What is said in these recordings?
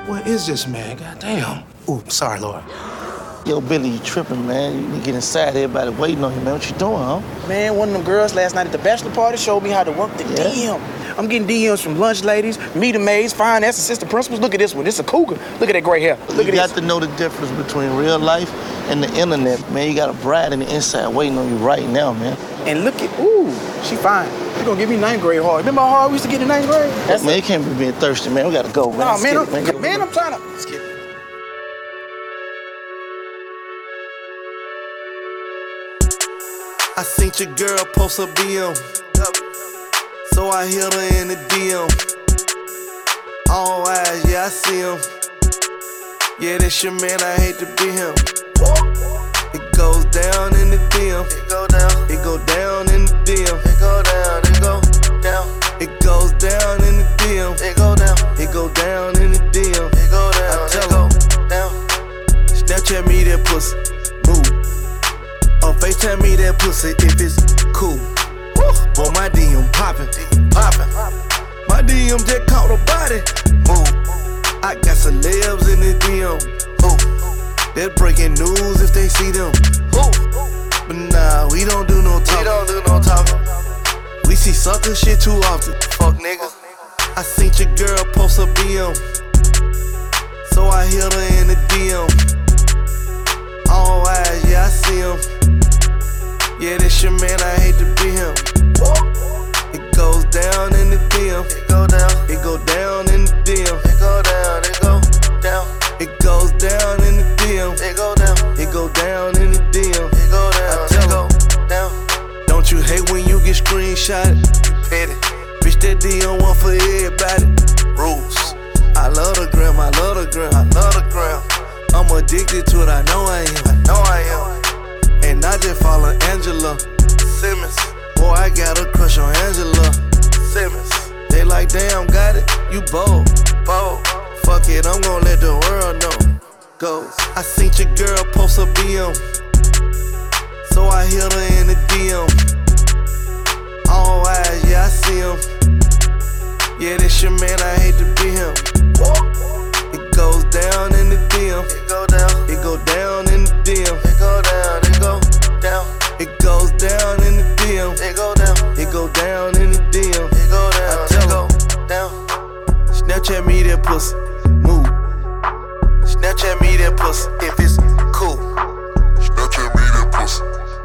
What is this, man? Goddamn. Ooh, sorry, Lord. Yo, Billy, you tripping, man. You need to get inside. Everybody waiting on you, man. What you doing, huh? Man, one of them girls last night at the bachelor party showed me how to work the DM. I'm getting DMs from lunch ladies, meter maids, finance assistant principals. Look at this one. This is a cougar. Look at that gray hair. Look You at got this. to know the difference between real life and the internet, man. You got a bride in the inside waiting on you right now, man. And look at, ooh, she fine. She gonna give me ninth grade hard. Remember how hard we used to get in ninth grade? That's man, you can't be being thirsty, man. We gotta go, man. Nah, man, Man, I'm trying to. Let's get it. I seen your girl post a BM, so I hit her in the DM. All eyes, yeah, I see him. Yeah, that's your man, I hate to be him. It goes down in the DM. It go down. It go down in the DM. It go down. It go down. It goes down in the DM. It go down. It go down in the DM. It go down. I tell her down. Snapchat me that pussy. Move. Or FaceTime me that pussy if it's cool. Boy, my DM poppin', poppin'. My DM just caught a body. Move. I got celebs in the DM. They're breaking news if they see them. But nah, we don't do no talking. We don't do no talking. We see sucker shit too often. Fuck niggas. I seen your girl post a BM, so I hit her in the DM. All eyes, yeah, I see him. Yeah, that's your man, I hate to be him. It goes down in the DM. It go down. It go down in the DM. It go down. It go down. It goes down in the DM. It go down. It go down in the DM. It go down. I tell her down. Don't you hate when you get screenshotted? Petty. Bitch, that DM one for everybody. Rules. I love the gram. I love the gram. I love the gram. I'm addicted to it. I know I am. I know I am. And I just follow Angela Simmons. Boy, I got a crush on Angela Simmons. They like, damn, got it, you bold, bold. Fuck it, I'm gon' let the world know. Goes. I seen your girl post a BM, so I hit her in the DM. All eyes, yeah, I see him. Yeah, that's your man, I hate to be him. It goes down in the DM. It go down. It go down in the DM. It go down. It go down. It goes down in the DM. It go down. It go down in the DM. It go down. I tell her down. Snapchat me that pussy. Move. Snapchat me that pussy if it's cool. Snapchat me that pussy.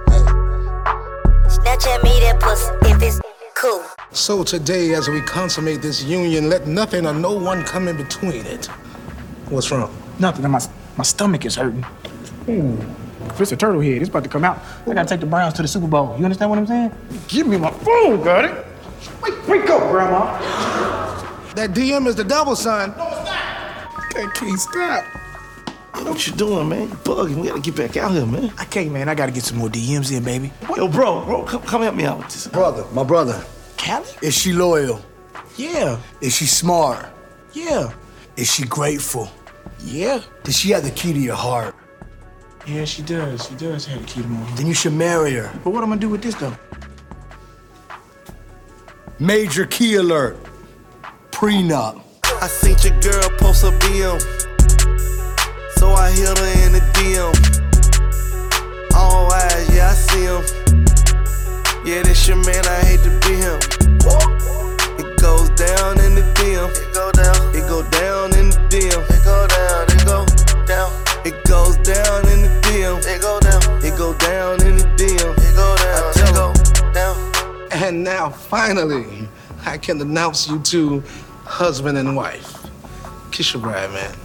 Snapchat me that pussy if it's cool. So today, as we consummate this union, let nothing or no one come in between it. What's wrong? Nothing. My stomach is hurting. Ooh. It's a turtle head. It's about to come out. I gotta take the Browns to the Super Bowl. You understand what I'm saying? Give me my phone, got it? Wake up, Grandma. That DM is the devil, son. No, it's not. I can't stop. What you doing, man? You bugging. We gotta get back out here, man. I can't, man. I gotta get some more DMs in, baby. Yo, bro, come help me out with this. My brother. Callie? Is she loyal? Yeah. Is she smart? Yeah. Is she grateful? Yeah. Does she have the key to your heart? Yeah, she does. She does have a key to my heart. Then you should marry her. But what am I gonna do with this, though? Major key alert. Prenup. I seen your girl post a BM, so I hit her in the DM. All eyes, yeah, I see him. Yeah, that's your man, I hate to be him. It goes down in the DM. It go down. It go down in the DM. It go down. It go down. It goes down in the DM. It go down. It go down in the DM. It go down. I tell her down. And now, finally, I can announce you to husband and wife. Kiss your bride, man.